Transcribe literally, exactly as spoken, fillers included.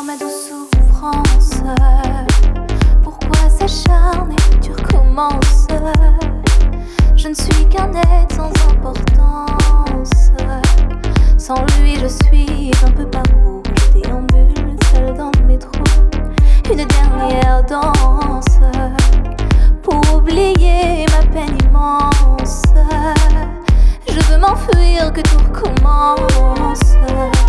Oh ma douce souffrance, pourquoi s'acharner, tu recommences. Je ne suis qu'un être sans importance. Sans lui je suis un peu par où je déambule seule dans le métro. Une dernière danse pour oublier ma peine immense. Je veux m'enfuir, que tout recommence.